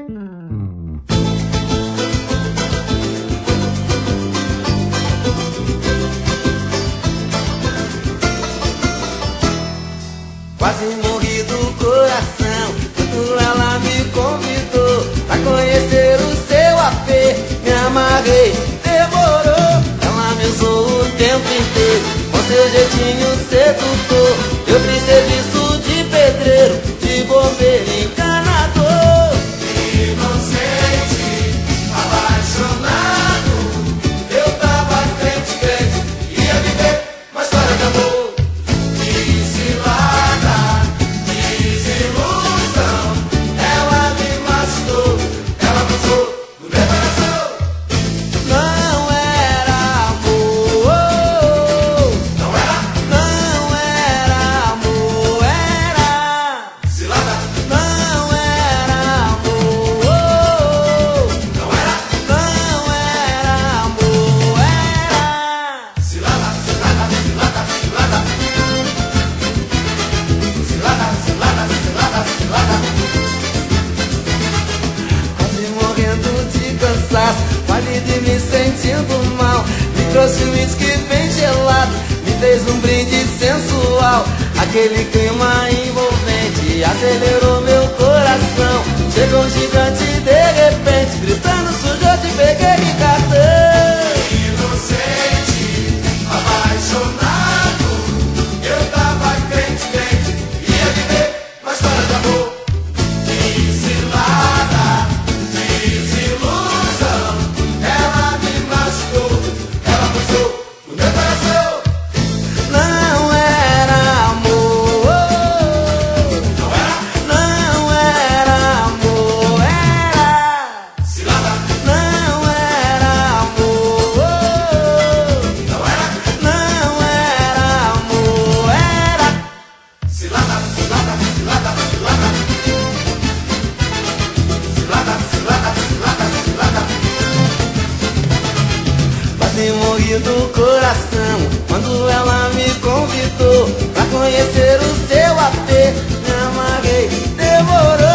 Quase morri do coração quando ela me convidou pra conhecer o seu AP. Me amarrei, demorou. Ela me usou o tempo inteiro com seu jeitinho sedutor. Eu fiz serviço de pedreiro, de bombeiro, encanador. Inocente, apaixonado, eu tava crente, ia viver uma história de amor. Quase de me sentindo mal, me trouxe um whisky bem gelado, me fez um brinde sensual. Aquele clima envolvente acelerou meu coração. Chegou um gigante de repente, gritando: sujo, eu te peguei de cartão. Inocente, apaixonado, eu tava crente, ia viver uma história de amor. Cilada, desilusão, ela me machucou, ela puxou o meu coração. Não era amor, não era amor, era cilada. Não era amor, não era amor, era Cilada, cilada, cilada, cilada. Cilada, cilada, cilada, cilada. Quase morri do coração quando ela me convidou pra conhecer o seu AP. Me amarrei, demorou.